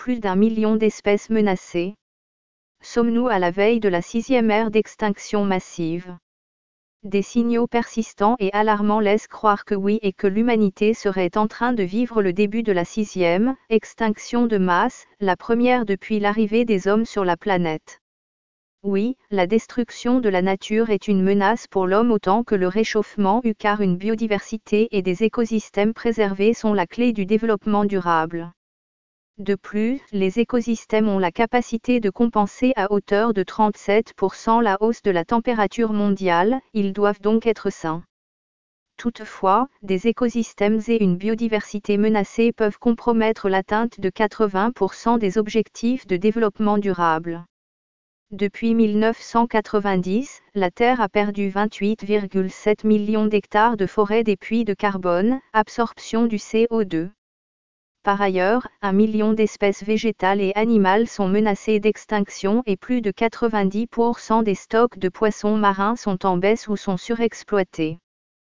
plus d'1 million d'espèces menacées. Sommes-nous à la veille de la 6e ère d'extinction massive? Des signaux persistants et alarmants laissent croire que oui et que l'humanité serait en train de vivre le début de la 6e extinction de masse, la première depuis l'arrivée des hommes sur la planète. Oui, la destruction de la nature est une menace pour l'homme autant que le réchauffement car une biodiversité et des écosystèmes préservés sont la clé du développement durable. De plus, les écosystèmes ont la capacité de compenser à hauteur de 37% la hausse de la température mondiale, ils doivent donc être sains. Toutefois, des écosystèmes et une biodiversité menacée peuvent compromettre l'atteinte de 80% des objectifs de développement durable. Depuis 1990, la Terre a perdu 28,7 millions d'hectares de forêt des puits de carbone, absorption du CO2. Par ailleurs, 1 million d'espèces végétales et animales sont menacées d'extinction et plus de 90% des stocks de poissons marins sont en baisse ou sont surexploités.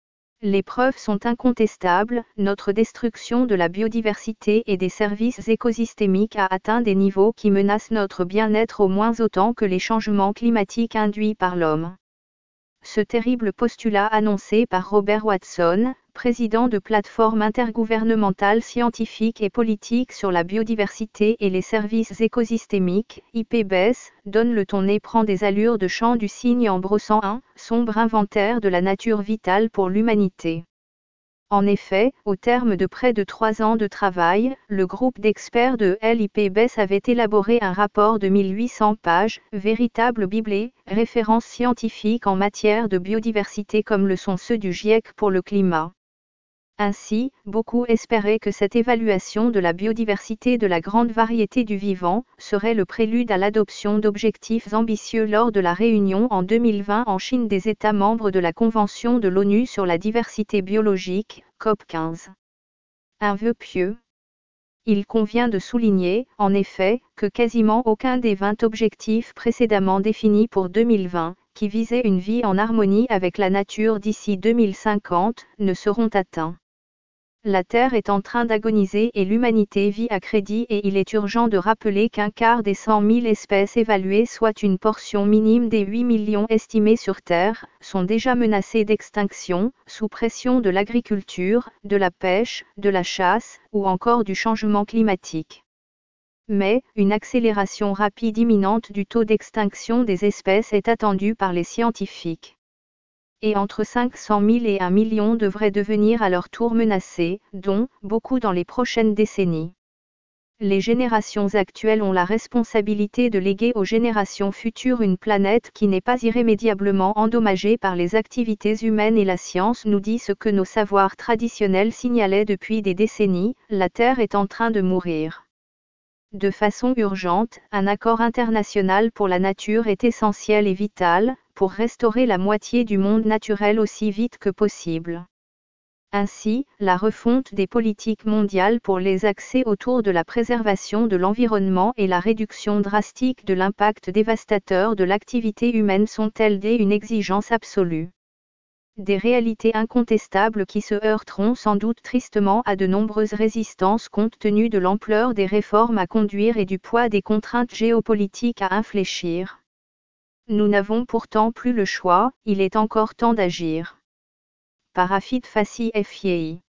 Les preuves sont incontestables, notre destruction de la biodiversité et des services écosystémiques a atteint des niveaux qui menacent notre bien-être au moins autant que les changements climatiques induits par l'homme. Ce terrible postulat annoncé par Robert Watson, président de plateforme intergouvernementale scientifique et politique sur la biodiversité et les services écosystémiques, IPBES, donne le ton et prend des allures de chant du cygne en brossant un sombre inventaire de la nature vitale pour l'humanité. En effet, au terme de près de 3 ans de travail, le groupe d'experts de l'IPBES avait élaboré un rapport de 1800 pages, véritable bible et référence scientifique en matière de biodiversité comme le sont ceux du GIEC pour le climat. Ainsi, beaucoup espéraient que cette évaluation de la biodiversité de la grande variété du vivant serait le prélude à l'adoption d'objectifs ambitieux lors de la réunion en 2020 en Chine des États membres de la Convention de l'ONU sur la diversité biologique, COP15. Un vœu pieux. Il convient de souligner, en effet, que quasiment aucun des 20 objectifs précédemment définis pour 2020, qui visaient une vie en harmonie avec la nature d'ici 2050, ne seront atteints. La Terre est en train d'agoniser et l'humanité vit à crédit et il est urgent de rappeler qu'un quart des 100 000 espèces évaluées, soit une portion minime des 8 millions estimés sur Terre, sont déjà menacées d'extinction, sous pression de l'agriculture, de la pêche, de la chasse, ou encore du changement climatique. Mais, une accélération rapide imminente du taux d'extinction des espèces est attendue par les scientifiques. Et entre 500 000 et 1 million devraient devenir à leur tour menacés, dont beaucoup dans les prochaines décennies. Les générations actuelles ont la responsabilité de léguer aux générations futures une planète qui n'est pas irrémédiablement endommagée par les activités humaines et la science nous dit ce que nos savoirs traditionnels signalaient depuis des décennies, la Terre est en train de mourir. De façon urgente, un accord international pour la nature est essentiel et vital, pour restaurer la moitié du monde naturel aussi vite que possible. Ainsi, la refonte des politiques mondiales pour les accès autour de la préservation de l'environnement et la réduction drastique de l'impact dévastateur de l'activité humaine sont-elles une exigence absolue. Des réalités incontestables qui se heurteront sans doute tristement à de nombreuses résistances compte tenu de l'ampleur des réformes à conduire et du poids des contraintes géopolitiques à infléchir. Nous n'avons pourtant plus le choix, il est encore temps d'agir. Par Afid Fassi FII